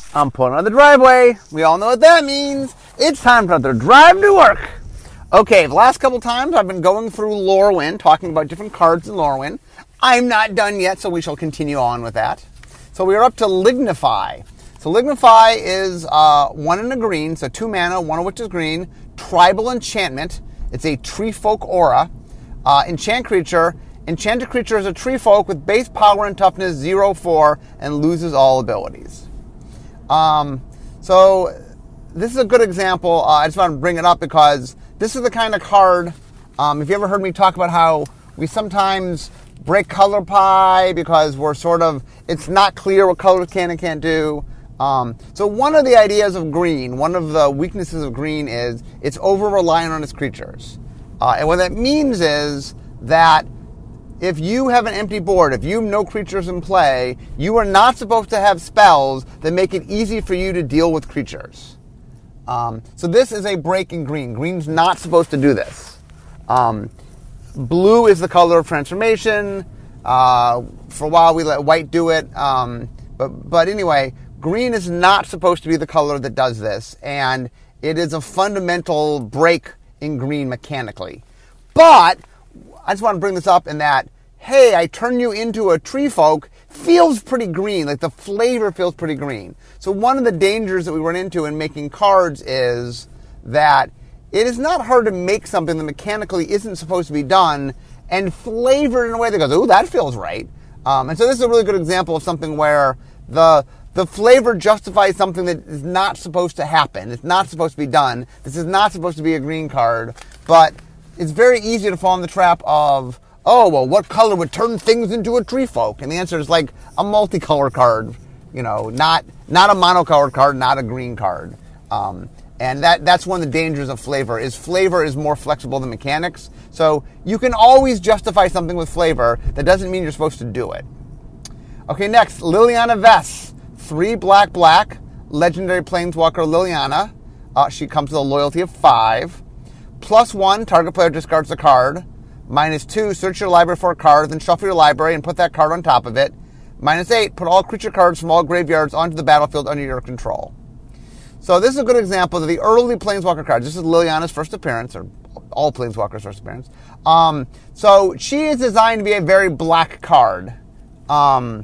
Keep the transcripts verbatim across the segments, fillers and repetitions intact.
I'm pulling out of the driveway. We all know what that means. It's time for another drive to work. Okay, the last couple times I've been going through Lorwyn, talking about different cards in Lorwyn. I'm not done yet, so we shall continue on with that. So we are up to Lignify. So Lignify is uh, one in a green, so two mana, one of which is green. Tribal enchantment. It's a tree folk aura. Uh, enchant creature. Enchanted creature is a tree folk with base power and toughness zero four and loses all abilities. Um, so this is a good example. Uh, I just want to bring it up because this is the kind of card, um, if you ever heard me talk about how we sometimes break color pie because we're sort of, it's not clear what colors can and can't do. Um, so one of the ideas of green, one of the weaknesses of green is it's over-reliant on its creatures. Uh, and what that means is that if you have an empty board, if you have no creatures in play, you are not supposed to have spells that make it easy for you to deal with creatures. Um, so this is a break in green. Green's not supposed to do this. Um, blue is the color of transformation. Uh, for a while we let white do it. Um, but, but anyway, green is not supposed to be the color that does this. And it is a fundamental break in green mechanically. But I just want to bring this up in that, hey, I turn you into a tree folk feels pretty green. Like the flavor feels pretty green. So one of the dangers that we run into in making cards is that it is not hard to make something that mechanically isn't supposed to be done and flavor it in a way that goes, ooh, that feels right. Um, and so this is a really good example of something where the the flavor justifies something that is not supposed to happen. It's not supposed to be done. This is not supposed to be a green card, but it's very easy to fall in the trap of, oh, well, what color would turn things into a tree folk? And the answer is like a multicolor card, you know, not not a monocolored card, not a green card. Um, and that that's one of the dangers of flavor, is flavor is more flexible than mechanics. So you can always justify something with flavor. That doesn't mean you're supposed to do it. Okay, next, Liliana Vess. Three black, black, legendary planeswalker Liliana. Uh, she comes with a loyalty of five. Plus one, target player discards a card. Minus two, search your library for a card, then shuffle your library and put that card on top of it. Minus eight, put all creature cards from all graveyards onto the battlefield under your control. So this is a good example of the early Planeswalker cards. This is Liliana's first appearance, or all Planeswalkers' first appearance. Um, so she is designed to be a very black card. Um,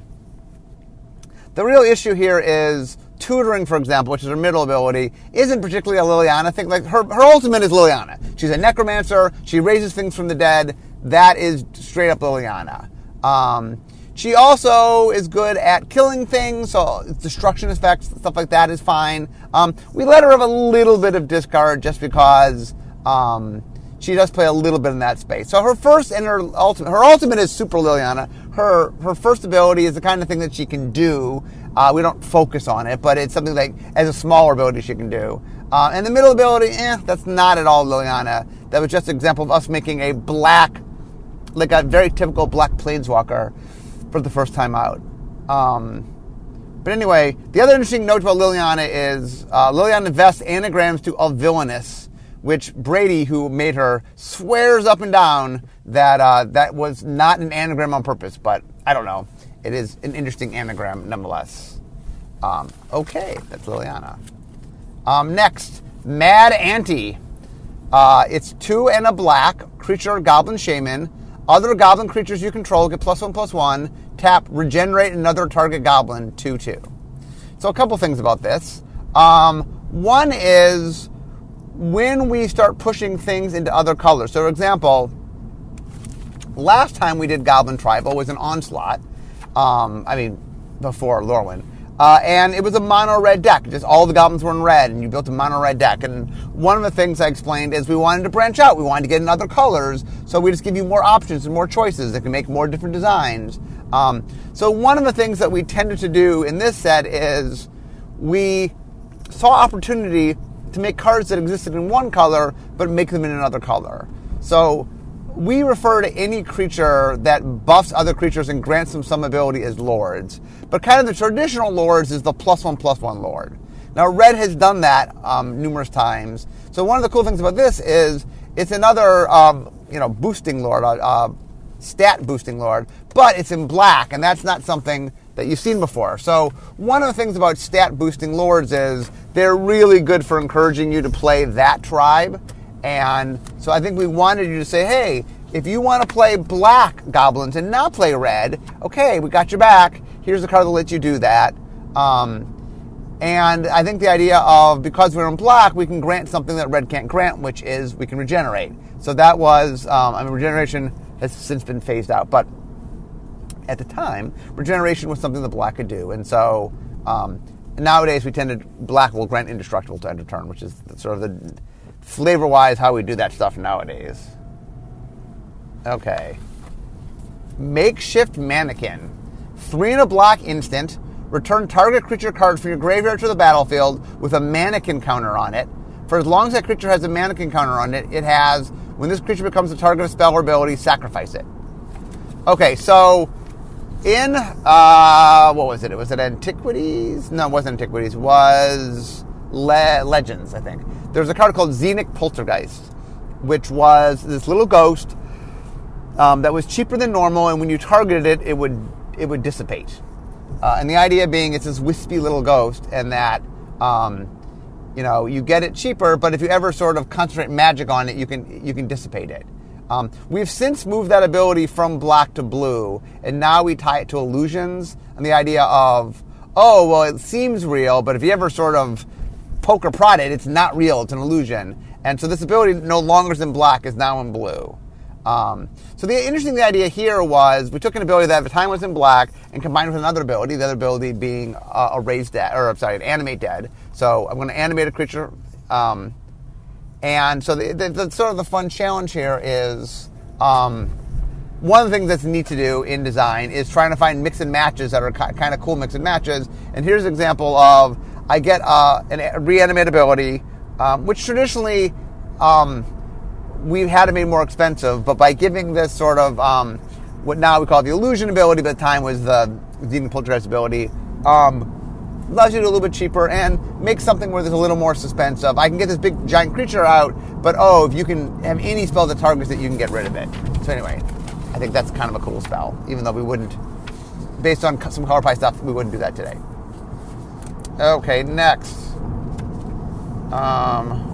the real issue here is Tutoring, for example, which is her middle ability, isn't particularly a Liliana. Think like her her ultimate is Liliana. She's a necromancer. She raises things from the dead. That is straight up Liliana. Um, she also is good at killing things, so destruction effects, stuff like that is fine. Um, we let her have a little bit of discard just because um, she does play a little bit in that space. So her first and her ultimate, her ultimate is Super Liliana. Her her first ability is the kind of thing that she can do. Uh, we don't focus on it, but it's something like as a smaller ability she can do. Uh, and the middle ability, eh, that's not at all Liliana. That was just an example of us making a black, like a very typical black planeswalker for the first time out. Um, but anyway, the other interesting note about Liliana is uh, Liliana Vess anagrams to a villainous, which Brady, who made her, swears up and down that uh, that was not an anagram on purpose, but I don't know. It is an interesting anagram nonetheless. Um, okay, that's Liliana. Um, next, Mad Auntie. Uh, it's two and a black, creature, goblin, shaman. Other goblin creatures you control get plus one, plus one. Tap, regenerate another target goblin, two, two. So a couple things about this. Um, one is when we start pushing things into other colors. So for example, last time we did Goblin Tribal was an Onslaught. Um, I mean, before Lorwyn. Uh, and it was a mono-red deck. Just all the goblins were in red, and you built a mono-red deck. And one of the things I explained is we wanted to branch out. We wanted to get in other colors, so we just give you more options and more choices that can make more different designs. Um, so one of the things that we tended to do in this set is we saw opportunity to make cards that existed in one color, but make them in another color. So we refer to any creature that buffs other creatures and grants them some ability as lords. But kind of the traditional lords is the plus one, plus one lord. Now, red has done that um, numerous times. So one of the cool things about this is it's another, um, you know, boosting lord, uh, uh, stat boosting lord, but it's in black, and that's not something that you've seen before. So one of the things about stat boosting lords is they're really good for encouraging you to play that tribe. And so I think we wanted you to say, hey, if you want to play black goblins and not play red, okay, we got your back. Here's the card that lets you do that. Um, and I think the idea of, because we're in black, we can grant something that red can't grant, which is we can regenerate. So that was, um, I mean, regeneration has since been phased out. But at the time, regeneration was something that black could do. And so um, nowadays we tend to, black will grant indestructible to end of turn, which is sort of the flavor-wise how we do that stuff nowadays. Okay. Makeshift Mannequin. Three in a black instant. Return target creature card from your graveyard to the battlefield with a mannequin counter on it. For as long as that creature has a mannequin counter on it, it has, when this creature becomes the target of a spell or ability, sacrifice it. Okay, so in, uh, what was it? It was it Antiquities? No, it wasn't Antiquities. It was Le- Legends, I think. There was a card called Xenic Poltergeist, which was this little ghost um, that was cheaper than normal, and when you targeted it, it would it would dissipate. Uh, and the idea being it's this wispy little ghost, and that, um, you know, you get it cheaper, but if you ever sort of concentrate magic on it, you can you can dissipate it. Um, we've since moved that ability from black to blue, and now we tie it to illusions, and the idea of, oh, well, it seems real, but if you ever sort of poke or prod it, it's not real, it's an illusion. And so this ability no longer is in black, is now in blue. Um, so the interesting the idea here was we took an ability that at the time was in black and combined with another ability, the other ability being uh, a raise dead, or I'm sorry, an animate dead. So I'm going to animate a creature. Um, and so the, the, the sort of the fun challenge here is um, one of the things that's neat to do in design is trying to find mix and matches that are kind of cool mix and matches. And here's an example of I get uh, an, a reanimate ability, um, which traditionally um, we've had to make more expensive, but by giving this sort of um, what now we call the illusion ability, but at the time was the Xenic Poltergeist ability, um, allows you to do a little bit cheaper and make something where there's a little more suspense of, I can get this big giant creature out, but oh, if you can have any spell that targets it, you can get rid of it. So anyway, I think that's kind of a cool spell, even though we wouldn't, based on some color pie stuff, we wouldn't do that today. Okay, next. Um...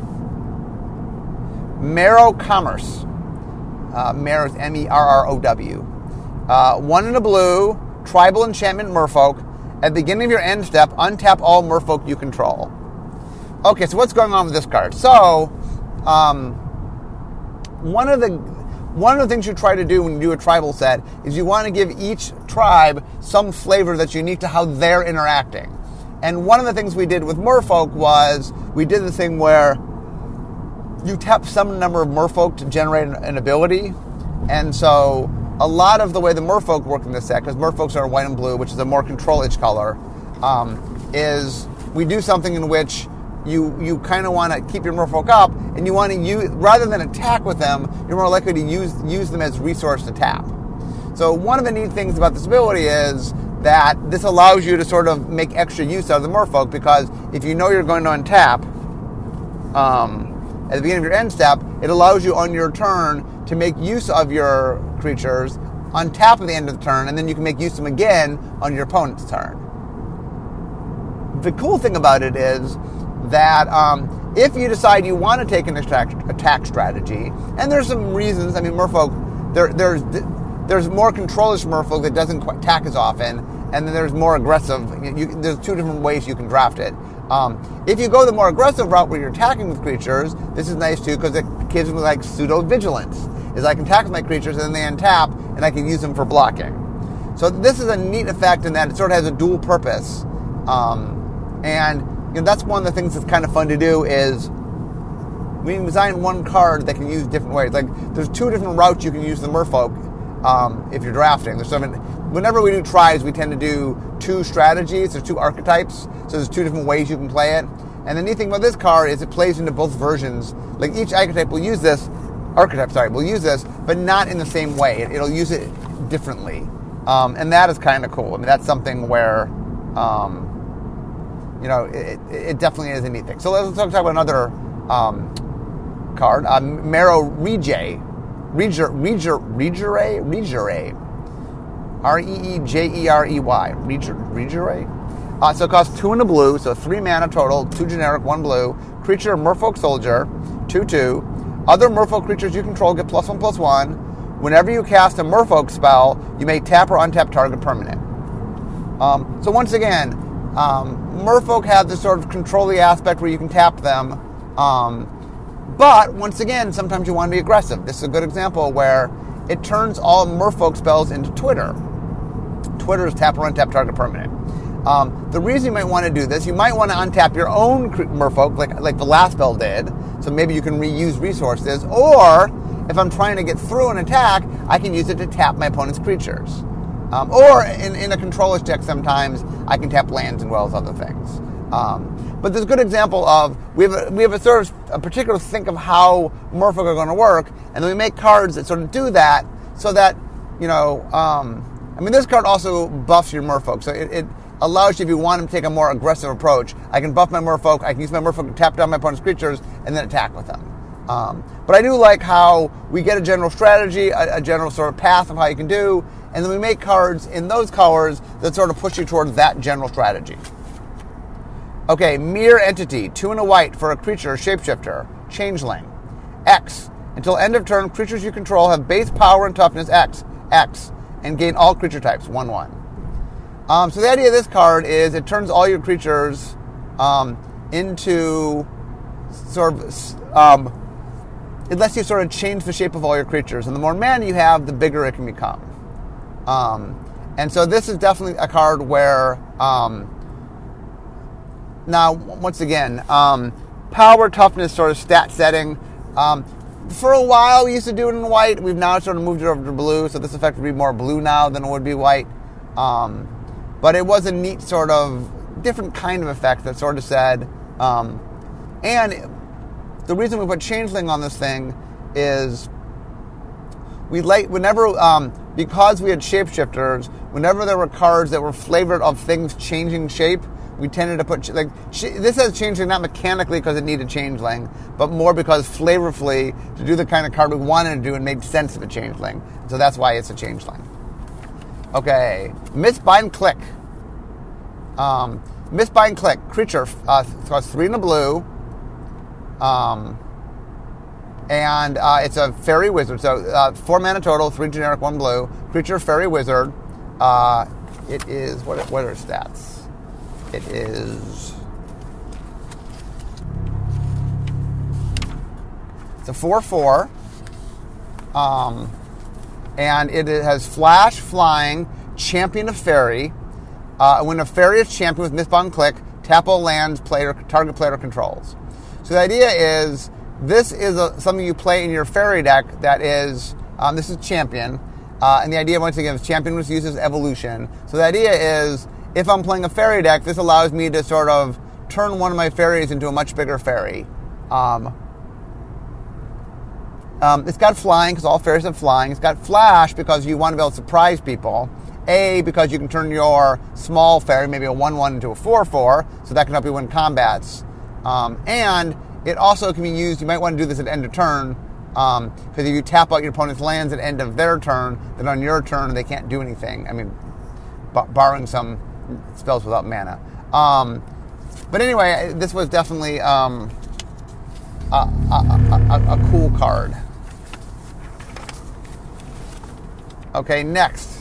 Marrow Commerce. Uh, Marrow is M E R R O W. Uh, one in a blue, tribal enchantment merfolk. At the beginning of your end step, untap all merfolk you control. Okay, so what's going on with this card? So, um, one of the one of the things you try to do when you do a tribal set is you want to give each tribe some flavor that's unique to how they're interacting. And one of the things we did with merfolk was we did the thing where you tap some number of merfolk to generate an, an ability. And so a lot of the way the merfolk work in this set, because merfolks are white and blue, which is a more control-edge color, um, is we do something in which you you kind of want to keep your merfolk up, and you want to use, rather than attack with them, you're more likely to use use them as resource to tap. So one of the neat things about this ability is that this allows you to sort of make extra use out of the merfolk, because if you know you're going to untap, um, at the beginning of your end step, it allows you on your turn to make use of your creatures on tap at the end of the turn, and then you can make use of them again on your opponent's turn. The cool thing about it is that um, if you decide you want to take an attack, attack strategy, and there's some reasons, I mean, merfolk, there, there's there's more control-ish merfolk that doesn't quite attack as often, and then there's more aggressive. You, there's two different ways you can draft it. Um, if you go the more aggressive route where you're attacking with creatures, this is nice too because it gives me like pseudo-vigilance. Is I can attack with my creatures and then they untap and I can use them for blocking. So this is a neat effect in that it sort of has a dual purpose. Um, and you know, that's one of the things that's kind of fun to do is we can design one card that can use different ways. Like there's two different routes you can use the merfolk um, if you're drafting. There's some, whenever we do tribes, we tend to do two strategies. There's two archetypes. So there's two different ways you can play it. And the neat thing about this card is it plays into both versions. Like each archetype will use this, archetype, sorry, will use this, but not in the same way. It, it'll use it differently. Um, and that is kind of cool. I mean, that's something where, um, you know, it, it definitely is a neat thing. So let's talk about another um, card, uh, Marrow Rejay. Regere, Regere, Regere, Regere. R E E J E R E Y. Regerey? Uh, so it costs two and a blue, so three mana total, two generic, one blue. Creature, Merfolk Soldier, two two. Other Merfolk creatures you control get plus one, plus one. Whenever you cast a Merfolk spell, you may tap or untap target permanent. Um, so once again, um, Merfolk have this sort of control-y aspect where you can tap them. Um, but once again, sometimes you want to be aggressive. This is a good example where it turns all Merfolk spells into Twitter. Twitter is tap or untap target permanent. Um, the reason you might want to do this, you might want to untap your own Merfolk, like like the last spell did, so maybe you can reuse resources, or if I'm trying to get through an attack, I can use it to tap my opponent's creatures. Um, or in, in a controller's deck sometimes, I can tap lands and wells, other things. Um, but there's a good example of, we have a, we have a sort of a particular think of how Merfolk are going to work, and then we make cards that sort of do that, so that, you know, um, I mean, this card also buffs your Merfolk, so it, it allows you, if you want them to take a more aggressive approach, I can buff my Merfolk, I can use my Merfolk to tap down my opponent's creatures, and then attack with them. Um, but I do like how we get a general strategy, a, a general sort of path of how you can do, and then we make cards in those colors that sort of push you towards that general strategy. Okay, Mirror Entity, two and a white for a creature, shapeshifter, changeling. X. Until end of turn, creatures you control have base power and toughness X, X, and gain all creature types, one one. Um, so the idea of this card is it turns all your creatures um, into sort of, um, it lets you sort of change the shape of all your creatures. And the more mana you have, the bigger it can become. Um, and so this is definitely a card where, um, now, once again, um, power, toughness, sort of stat setting. Um, for a while, we used to do it in white. We've now sort of moved it over to blue, so this effect would be more blue now than it would be white. Um, but it was a neat sort of different kind of effect that sort of said, um, and the reason we put Changeling on this thing is we like whenever um, because we had shapeshifters, whenever there were cards that were flavored of things changing shape, we tended to put like this has Changeling not mechanically because it needed Changeling, but more because flavorfully to do the kind of card we wanted to do, it made sense of a Changeling. So that's why it's a Changeling. Okay, Mistbind Click. Um, Mistbind Click creature uh, costs three in a blue. Um, and uh, it's a fairy wizard. So uh, four mana total, three generic, one blue. Creature, fairy wizard. Uh, it is, what, what are its stats? It is, it's a four four. Um, and it has flash, flying, champion of fairy. Uh, when a fairy is championed with Mistbound Click, tap all lands player, target player controls. So the idea is, this is a, something you play in your fairy deck that is, um, this is champion, uh, and the idea, once again, is champion was used as evolution. So the idea is, if I'm playing a fairy deck, this allows me to sort of turn one of my fairies into a much bigger fairy. Um, um, it's got flying, because all fairies have flying. It's got flash, because you want to be able to surprise people. A, because you can turn your small fairy, maybe a one one, into a four four, so that can help you win combats. Um, and it also can be used, you might want to do this at end of turn, because um, if you tap out your opponent's lands at end of their turn, then on your turn they can't do anything. I mean, b- borrowing some spells without mana. Um, but anyway, this was definitely um, a, a, a, a cool card. Okay, next.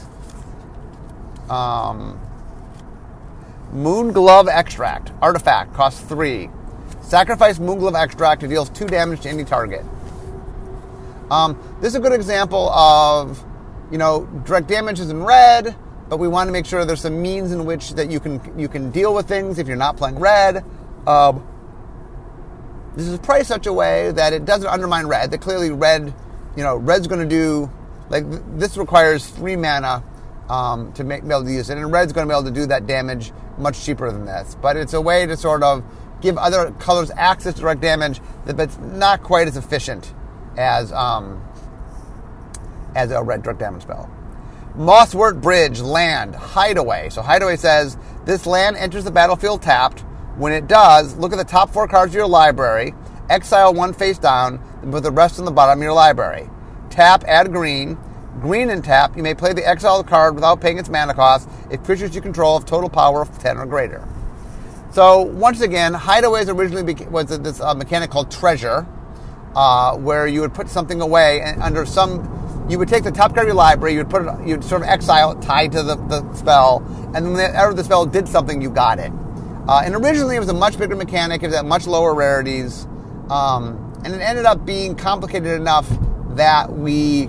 Um, Moonglove Extract. Artifact. Costs three. Sacrifice Moonglove Extract. It deals two damage to any target. Um, this is a good example of, you know, direct damage is in red, but we want to make sure there's some means in which that you can you can deal with things if you're not playing red. Um, this is priced such a way that it doesn't undermine red. That clearly red, you know, red's going to do, like, this requires three mana um, to make, be able to use it, and red's going to be able to do that damage much cheaper than this. But it's a way to sort of give other colors access to direct damage, but it's not quite as efficient as um, as a red direct damage spell. Mosswort Bridge, land, Hideaway. So Hideaway says, this land enters the battlefield tapped. When it does, look at the top four cards of your library, exile one face down, and put the rest on the bottom of your library. Tap, add green. Green and tap, you may play the exiled card without paying its mana cost if creatures you control have total power of ten or greater. So, once again, Hideaways originally beca- was this uh, mechanic called Treasure, uh, where you would put something away and under some, you would take the top card of your library, you would put it, you'd sort of exile it tied to the, the spell, and then whenever the spell did something, you got it. Uh, and originally it was a much bigger mechanic, it was at much lower rarities, um, and it ended up being complicated enough that we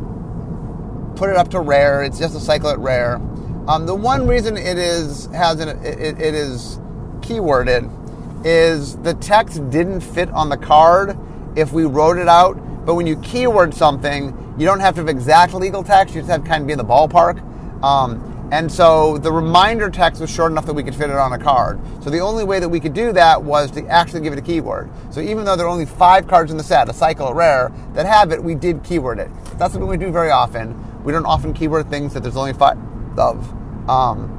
put it up to rare. It's just a cycle at rare. Um, the one reason it is has an, it, it is keyworded is the text didn't fit on the card if we wrote it out. But when you keyword something, you don't have to have exact legal text. You just have to kind of be in the ballpark. Um, and so the reminder text was short enough that we could fit it on a card. So the only way that we could do that was to actually give it a keyword. So even though there are only five cards in the set, a cycle, a rare, that have it, we did keyword it. That's what we do very often. We don't often keyword things that there's only five of. Um,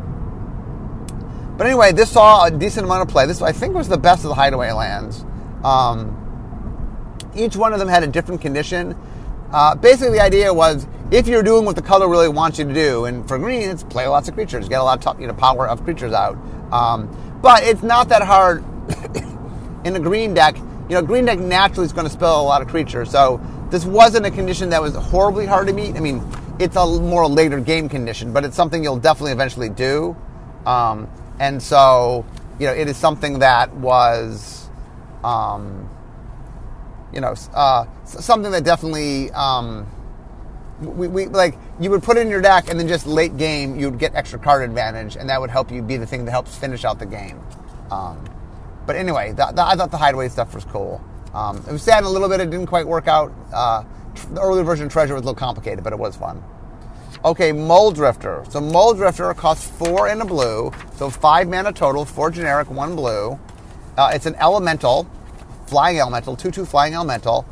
but anyway, this saw a decent amount of play. This, I think, was the best of the Hideaway lands. Um, each one of them had a different condition. Uh, basically, the idea was, if you're doing what the color really wants you to do, and for green, it's play lots of creatures, get a lot of top, you know, power of creatures out. Um, but it's not that hard in a green deck. You know, green deck naturally is going to spell a lot of creatures, so this wasn't a condition that was horribly hard to meet. I mean, it's a more later game condition, but it's something you'll definitely eventually do. Um, and so, you know, it is something that was, um, you know, uh, something that definitely, um, we, we like, you would put it in your deck and then just late game, you'd get extra card advantage, and that would help you be the thing that helps finish out the game. Um, but anyway, the, the, I thought the Hideaway stuff was cool. Um, it was sad a little bit, it didn't quite work out. Uh, the earlier version of Treasure was a little complicated, but it was fun. Okay, Mulldrifter. So Mulldrifter costs four and a blue, so five mana total, four generic, one blue. Uh, it's an elemental, flying elemental, two two flying elemental.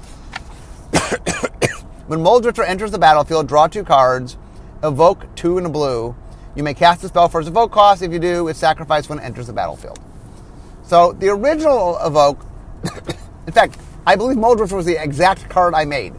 When Mulldrifter enters the battlefield, draw two cards, evoke two and a blue. You may cast the spell for its evoke cost. If you do, it's sacrificed when it enters the battlefield. So the original evoke, in fact, I believe Mulldrifter was the exact card I made.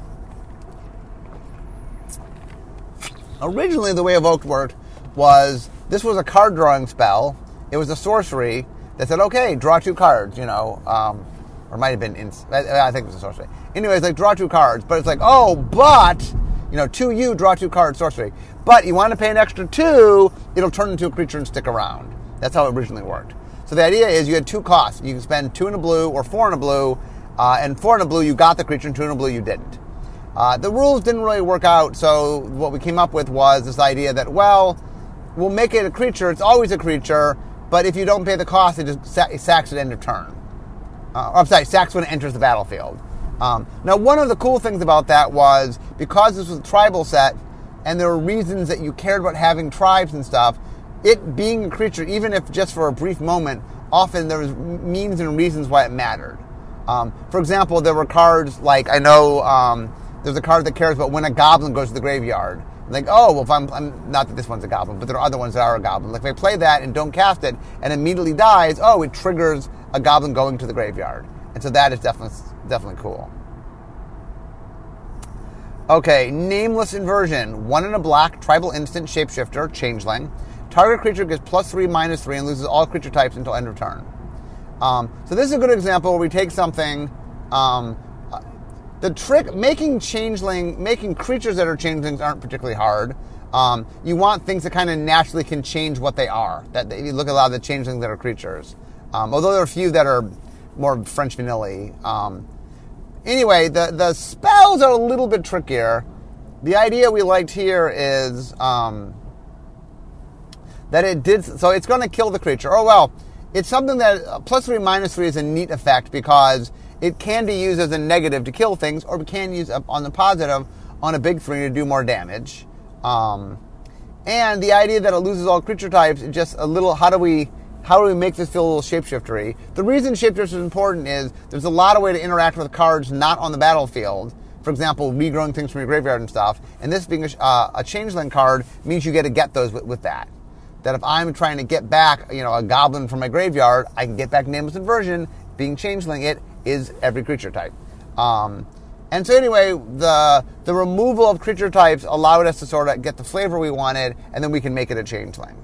Originally, the way Evoke worked was, this was a card drawing spell. It was a sorcery that said, okay, draw two cards, you know, um, or it might have been, in, I, I think it was a sorcery. Anyways, like, draw two cards, but it's like, oh, but, you know, two you, draw two cards, sorcery. But you want to pay an extra two, it'll turn into a creature and stick around. That's how it originally worked. So the idea is you had two costs. You can spend two in a blue or four in a blue, uh, and four in a blue, you got the creature, and two in a blue, you didn't. Uh, the rules didn't really work out, so what we came up with was this idea that, well, we'll make it a creature, it's always a creature, but if you don't pay the cost, it just sa- it sacks at end of turn. Uh, I'm sorry, sacks when it enters the battlefield. Um, now, one of the cool things about that was, because this was a tribal set, and there were reasons that you cared about having tribes and stuff, it being a creature, even if just for a brief moment, often there was means and reasons why it mattered. Um, for example, there were cards like, I know... Um, There's a card that cares about when a goblin goes to the graveyard. Like, oh, well, if I'm, I'm, not that this one's a goblin, but there are other ones that are a goblin. Like, if I play that and don't cast it and immediately dies, oh, it triggers a goblin going to the graveyard. And so that is definitely, definitely cool. Okay, Nameless Inversion. One in a black, tribal instant, shapeshifter, changeling. Target creature gets plus three, minus three, and loses all creature types until end of turn. Um, so this is a good example where we take something... Um, The trick, making changeling, making creatures that are changelings aren't particularly hard. Um, you want things that kind of naturally can change what they are. That, that you look at a lot of the changelings that are creatures. Um, although there are a few that are more French vanilla. Um, anyway, the, the spells are a little bit trickier. The idea we liked here is um, that it did, so it's going to kill the creature. Oh, well, it's something that uh, plus three, minus three is a neat effect because it can be used as a negative to kill things, or we can use it on the positive on a big three to do more damage. Um, and the idea that it loses all creature types is just a little, how do we how do we make this feel a little shapeshiftery? The reason shapeshifter is important is there's a lot of way to interact with cards not on the battlefield. For example, regrowing things from your graveyard and stuff. And this being a, uh, a changeling card means you get to get those with, with that. That if I'm trying to get back, you know, a goblin from my graveyard, I can get back Nameless Inversion. Being changeling, it is every creature type. Um, And so anyway, the the removal of creature types allowed us to sort of get the flavor we wanted, and then we can make it a changeling.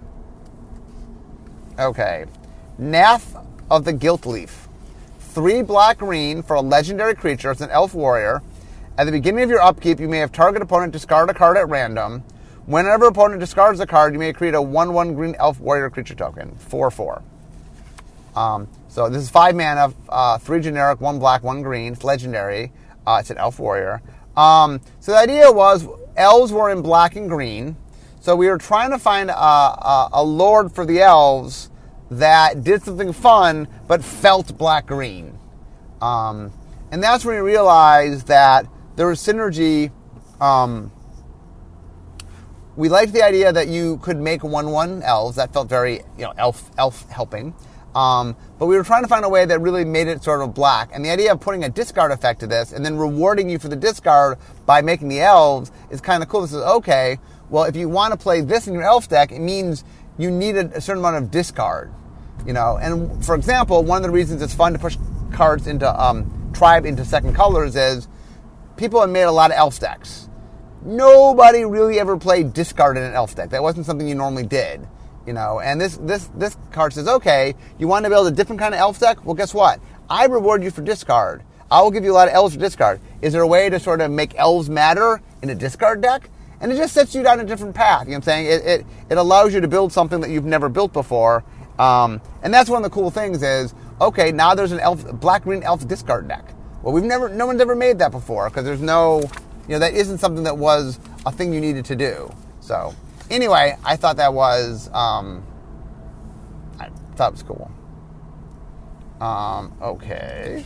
Okay. Nath of the Gilt Leaf. Three black green for a legendary creature. It's an elf warrior. At the beginning of your upkeep, you may have target opponent discard a card at random. Whenever opponent discards a card, you may create a one one green elf warrior creature token. four four. Um, so this is five mana, uh, three generic, one black, one green. It's legendary. Uh, it's an elf warrior. Um, so the idea was elves were in black and green. So we were trying to find a, a, a lord for the elves that did something fun but felt black-green. Um, and that's when we realized that there was synergy. Um, we liked the idea that you could make one one elves. That felt very, you know, elf elf helping. Um, but we were trying to find a way that really made it sort of black. And the idea of putting a discard effect to this and then rewarding you for the discard by making the elves is kind of cool. This is, okay, well, if you want to play this in your elf deck, it means you need a, a certain amount of discard. You know, and for example, one of the reasons it's fun to push cards into um, tribe into second colors is people have made a lot of elf decks. Nobody really ever played discard in an elf deck. That wasn't something you normally did. You know, and this this this card says, okay, you want to build a different kind of elf deck? Well, guess what? I reward you for discard. I will give you a lot of elves for discard. Is there a way to sort of make elves matter in a discard deck? And it just sets you down a different path. You know what I'm saying? It it, it allows you to build something that you've never built before. Um, and that's one of the cool things is, okay, now there's an elf, black-green elf discard deck. Well, we've never, no one's ever made that before because there's no, you know, that isn't something that was a thing you needed to do. So, anyway, I thought that was, um, I thought it was cool. Um, okay.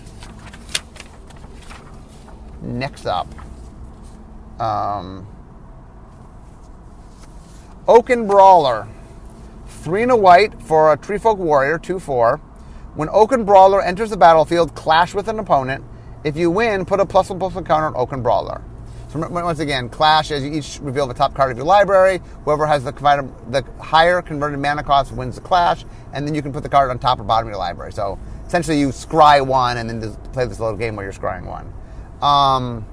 Next up, um, Oaken Brawler. Three and a white for a Treefolk Warrior, two four. When Oaken Brawler enters the battlefield, clash with an opponent. If you win, put a plus one plus one counter on Oaken Brawler. So once again, clash as you each reveal the top card of your library. Whoever has the, the higher converted mana cost wins the clash, and then you can put the card on top or bottom of your library. So essentially you scry one and then just play this little game where you're scrying one. Um,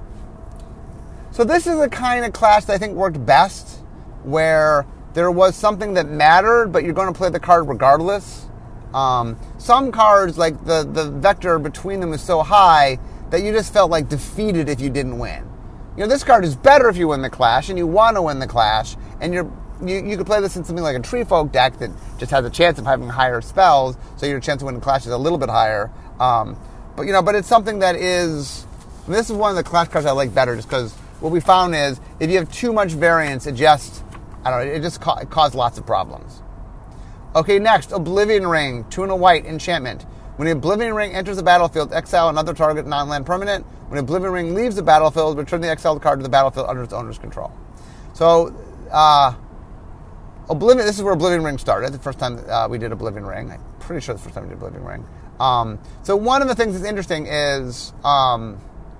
so this is the kind of clash that I think worked best, where there was something that mattered, but you're going to play the card regardless. Um, some cards, like the, the vector between them is so high that you just felt like defeated if you didn't win. You know, this card is better if you win the clash, and you want to win the clash, and you're, you you could play this in something like a Treefolk deck that just has a chance of having higher spells, so your chance of winning the clash is a little bit higher. Um, but, you know, but it's something that is... This is one of the clash cards I like better, just because what we found is if you have too much variance, it just... I don't know, it just ca- it caused lots of problems. Okay, next, Oblivion Ring, two and a white, enchantment. When the Oblivion Ring enters the battlefield, exile another target non-land permanent. When the Oblivion Ring leaves the battlefield, return the exiled card to the battlefield under its owner's control. So, uh, Oblivion, this is where Oblivion Ring started, the first time uh, we did Oblivion Ring. I'm pretty sure it's the first time we did Oblivion Ring. Um, so one of the things that's interesting is... Um,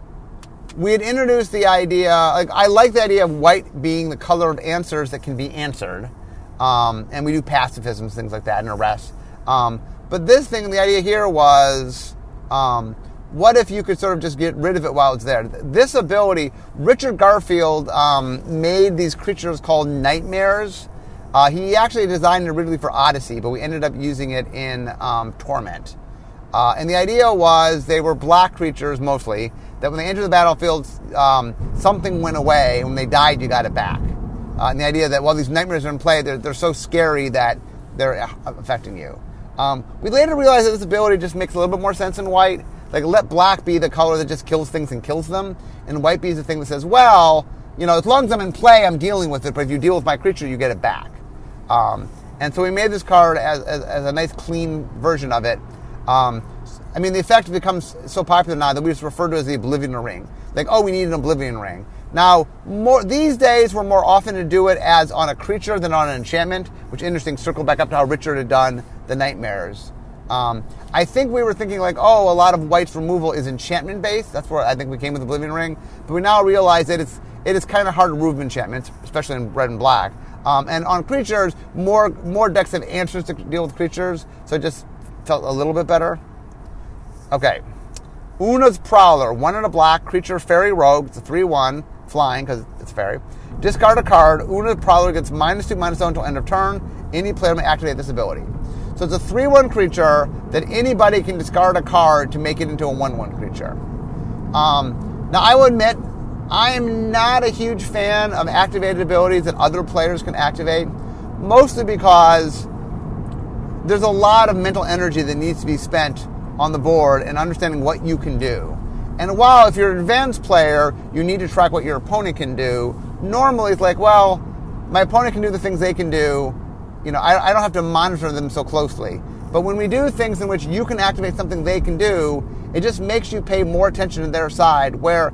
we had introduced the idea, like I like the idea of white being the color of answers that can be answered. Um, and we do pacifisms, things like that, and arrests. Um, but this thing, the idea here was, um, what if you could sort of just get rid of it while it's there? This ability, Richard Garfield um, made these creatures called nightmares. Uh, he actually designed it originally for Odyssey, but we ended up using it in um, Torment. Uh, and the idea was they were black creatures mostly, that when they entered the battlefield, um, something went away. When they died, you got it back. Uh, and the idea that while these nightmares are in play, they're, they're so scary that they're affecting you. Um, we later realized that this ability just makes a little bit more sense in white. Like, let black be the color that just kills things and kills them, and white be the thing that says, well, you know, as long as I'm in play, I'm dealing with it, but if you deal with my creature, you get it back. Um, and so we made this card as, as, as a nice, clean version of it. Um, I mean, the effect becomes so popular now that we just refer to it as the Oblivion Ring. Like, oh, we need an Oblivion Ring. Now, more these days, we're more often to do it as on a creature than on an enchantment, which, interesting, circle back up to how Richard had done the Nightmares. Um, I think we were thinking like, oh, a lot of white's removal is enchantment-based. That's where I think we came with Oblivion Ring. But we now realize that it's it is kind of hard to remove enchantments, especially in red and black. Um, and on creatures, more more decks have answers to deal with creatures, so it just felt a little bit better. Okay. Una's Prowler, one in a black, creature, fairy, rogue. It's a three one, flying because it's fairy. Discard a card. Una's Prowler gets minus two, minus zero until end of turn. Any player may activate this ability. So it's a three one creature that anybody can discard a card to make it into a one one creature. Um, now, I will admit, I am not a huge fan of activated abilities that other players can activate, mostly because there's a lot of mental energy that needs to be spent on the board and understanding what you can do. And while if you're an advanced player, you need to track what your opponent can do, normally it's like, well, my opponent can do the things they can do. You know, I, I don't have to monitor them so closely. But when we do things in which you can activate something they can do, it just makes you pay more attention to their side, where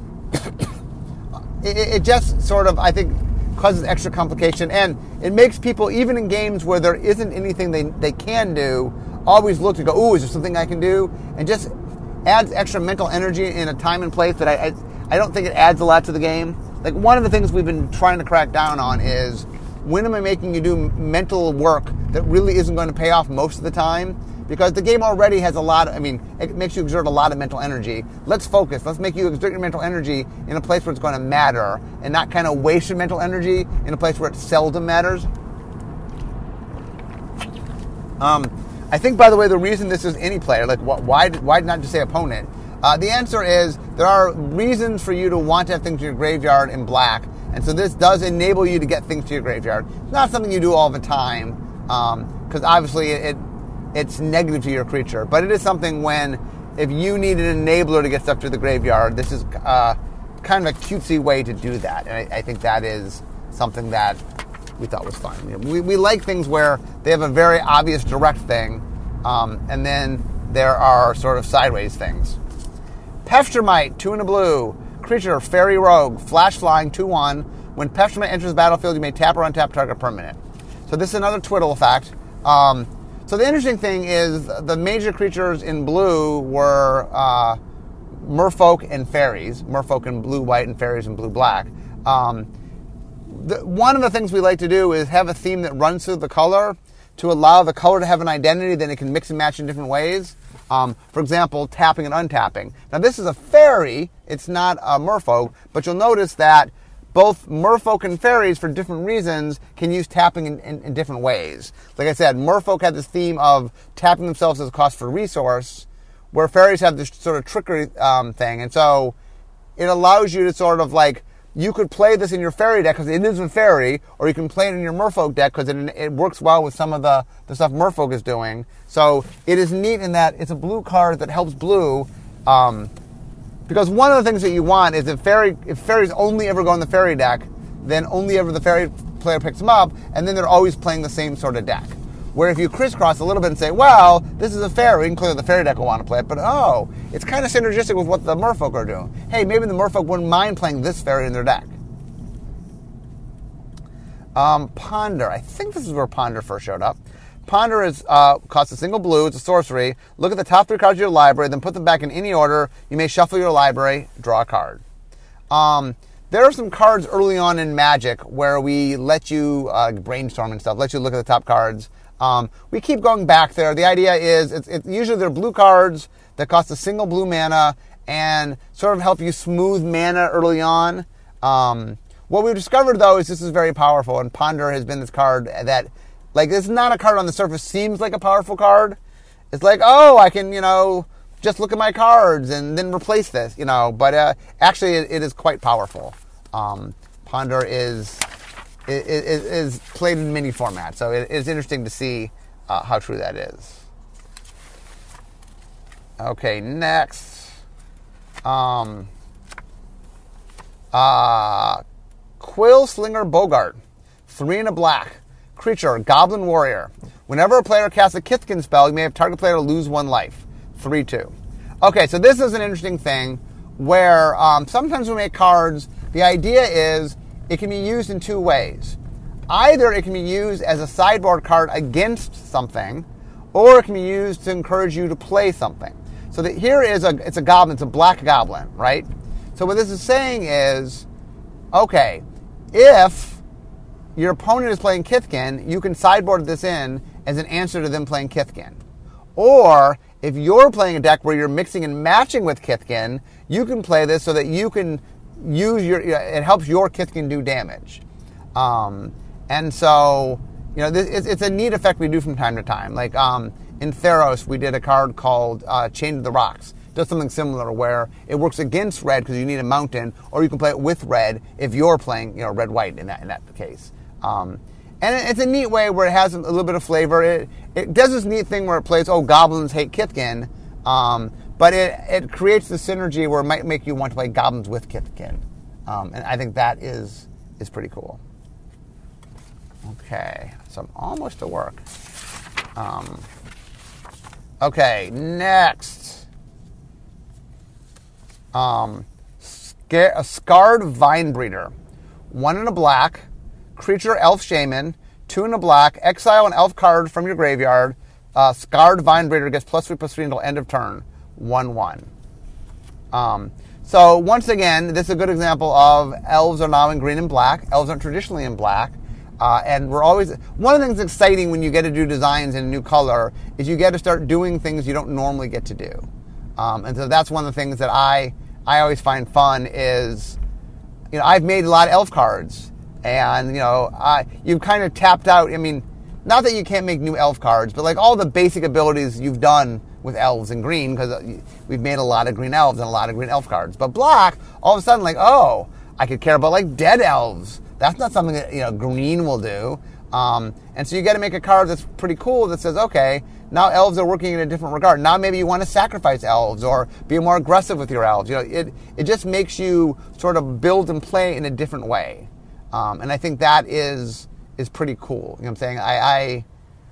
it, it just sort of, I think, causes extra complication. And it makes people, even in games where there isn't anything they, they can do, always look to go, ooh, is there something I can do? And just adds extra mental energy in a time and place that I, I, I don't think it adds a lot to the game. Like, one of the things we've been trying to crack down on is, when am I making you do mental work that really isn't going to pay off most of the time? Because the game already has a lot of, I mean, it makes you exert a lot of mental energy. Let's focus. Let's make you exert your mental energy in a place where it's going to matter, and not kind of waste your mental energy in a place where it seldom matters. Um, I think, by the way, the reason this is any player, like, why, why not just say opponent? Uh, the answer is there are reasons for you to want to have things in your graveyard in black. And so this does enable you to get things to your graveyard. It's not something you do all the time, because um, obviously it, it's negative to your creature. But it is something when, if you need an enabler to get stuff to the graveyard, this is uh, kind of a cutesy way to do that. And I, I think that is something that we thought was fun. You know, we, we like things where they have a very obvious direct thing, um, and then there are sort of sideways things. Pestermite, two in a blue. Creature, fairy rogue, flash flying, two one. When Pestermite enters the battlefield, you may tap or untap target permanent. So this is another twiddle effect. Um, so the interesting thing is the major creatures in blue were uh, merfolk and fairies. Merfolk in blue-white and fairies in blue-black. Um, the, one of the things we like to do is have a theme that runs through the color to allow the color to have an identity that it can mix and match in different ways. Um, for example, tapping and untapping. Now, this is a fairy. It's not a merfolk, but you'll notice that both merfolk and fairies, for different reasons, can use tapping in, in, in different ways. Like I said, merfolk had this theme of tapping themselves as a cost for resource, where fairies have this sort of trickery um, thing. And so it allows you to sort of like, you could play this in your fairy deck because it is a fairy, or you can play it in your merfolk deck because it, it works well with some of the, the stuff merfolk is doing. So it is neat in that it's a blue card that helps blue, um, because one of the things that you want is if fairy if fairies only ever go in the fairy deck, then only ever the fairy player picks them up, and then they're always playing the same sort of deck. Where if you crisscross a little bit and say, well, this is a fairy, and clearly the fairy deck will want to play it, but oh, it's kind of synergistic with what the merfolk are doing. Hey, maybe the merfolk wouldn't mind playing this fairy in their deck. Um, Ponder. I think this is where Ponder first showed up. Ponder is uh, costs a single blue. It's a sorcery. Look at the top three cards of your library, then put them back in any order. You may shuffle your library, draw a card. Um, there are some cards early on in Magic where we let you uh, brainstorm and stuff, let you look at the top cards. Um, we keep going back there. The idea is it's, it's usually they're blue cards that cost a single blue mana and sort of help you smooth mana early on. Um, what we've discovered, though, is this is very powerful, and Ponder has been this card that, like, it's not a card on the surface seems like a powerful card. It's like, oh, I can, you know, just look at my cards and then replace this, you know. But uh, actually, it, it is quite powerful. Um, Ponder is... It is played in many formats, so it is interesting to see uh, how true that is. Okay, next. Um, uh, Quill Slinger Bogart, three and a black. Creature, Goblin Warrior. Whenever a player casts a Kithkin spell, you may have target player lose one life. three two. Okay, so this is an interesting thing where um, sometimes we make cards, the idea is it can be used in two ways. Either it can be used as a sideboard card against something, or it can be used to encourage you to play something. So that here is a, it's a goblin, it's a black goblin, right? So what this is saying is, okay, if your opponent is playing Kithkin, you can sideboard this in as an answer to them playing Kithkin. Or if you're playing a deck where you're mixing and matching with Kithkin, you can play this so that you can use your, it helps your Kithkin do damage. Um, and so, you know, this, it's, it's a neat effect we do from time to time. Like um, in Theros, we did a card called uh, Chain to the Rocks. It does something similar where it works against red because you need a mountain, or you can play it with red if you're playing, you know, red-white in that in that case. Um, and it, it's a neat way where it has a little bit of flavor. It it does this neat thing where it plays, oh, goblins hate Kithkin, um, but it, it creates the synergy where it might make you want to play goblins with Kithkin. Um, and I think that is is pretty cool. Okay, so I'm almost to work. Um, okay, next. Um, a Scarred Vinebreeder. One in a black, creature elf shaman, two in a black, exile an elf card from your graveyard. Uh, Scarred Vinebreeder gets plus three plus three until end of turn. one one. Um, so once again, this is a good example of elves are now in green and black. Elves aren't traditionally in black. Uh, and we're always, one of the things that's exciting when you get to do designs in a new color is you get to start doing things you don't normally get to do. Um, and so that's one of the things that I I always find fun is, you know, I've made a lot of elf cards, and you know, I, you've kind of tapped out. I mean, not that you can't make new elf cards, but like all the basic abilities you've done with elves in green, because we've made a lot of green elves and a lot of green elf cards. But black, all of a sudden, like, oh, I could care about like dead elves. That's not something that, you know, green will do. Um, and so you got to make a card that's pretty cool that says, okay, now elves are working in a different regard. Now maybe you want to sacrifice elves or be more aggressive with your elves. You know, it it just makes you sort of build and play in a different way. Um, and I think that is is pretty cool. You know what I'm saying? I,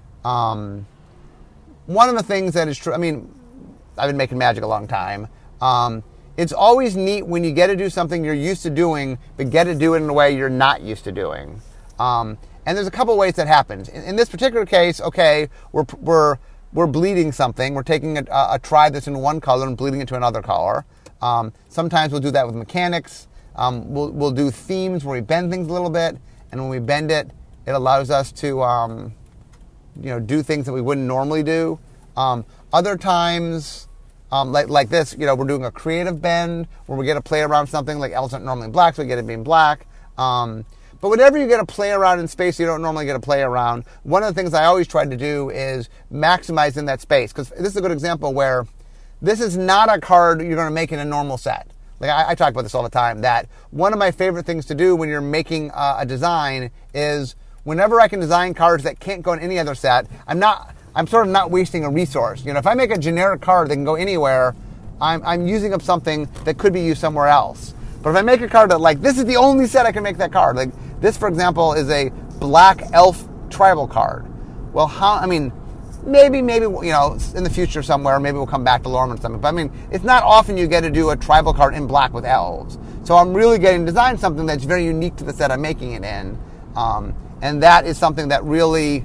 I um, one of the things that is true, I mean, I've been making Magic a long time. Um, it's always neat when you get to do something you're used to doing, but get to do it in a way you're not used to doing. Um, and there's a couple ways that happens. In, in this particular case, okay, we're we're we're bleeding something. We're taking a, a tribe that's in one color and bleeding it to another color. Um, sometimes we'll do that with mechanics. Um, we'll we'll do themes where we bend things a little bit, and when we bend it, it allows us to um, you know do things that we wouldn't normally do. Um, other times, um, like like this, you know, we're doing a creative bend where we get to play around something like elves aren't normally black, so we get it being black. Um, But whenever you get to play around in space you don't normally get to play around, one of the things I always try to do is maximize in that space. Because this is a good example where this is not a card you're going to make in a normal set. Like I, I talk about this all the time, that one of my favorite things to do when you're making uh, a design is whenever I can design cards that can't go in any other set, I'm not, I'm sort of not wasting a resource. You know, if I make a generic card that can go anywhere, I'm, I'm using up something that could be used somewhere else. But if I make a card that, like, this is the only set I can make that card. Like, this, for example, is a black elf tribal card. Well, how, I mean, maybe, maybe, you know, in the future somewhere, maybe we'll come back to Lorwyn or something. But, I mean, it's not often you get to do a tribal card in black with elves. So I'm really getting to design something that's very unique to the set I'm making it in. Um, and that is something that really,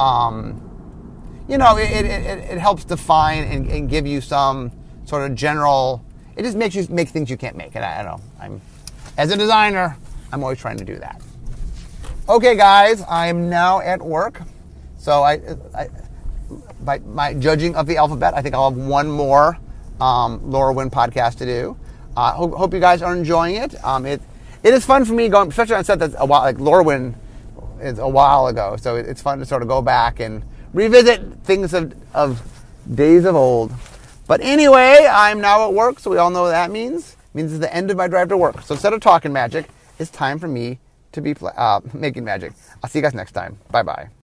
um, you know, it, it, it, it helps define and, and give you some sort of general... It just makes you make things you can't make. And I, I don't know. I'm, as a designer, I'm always trying to do that. Okay, guys, I am now at work. So I, I by my judging of the alphabet, I think I'll have one more um, Lorwyn podcast to do. I uh, hope, hope you guys are enjoying it. Um, it it is fun for me going, especially on a set that's a while, like Lorwyn is a while ago. So it, it's fun to sort of go back and revisit things of, of days of old. But anyway, I'm now at work, so we all know what that means. It means it's the end of my drive to work. So instead of talking magic, it's time for me to be uh, making magic. I'll see you guys next time. Bye-bye.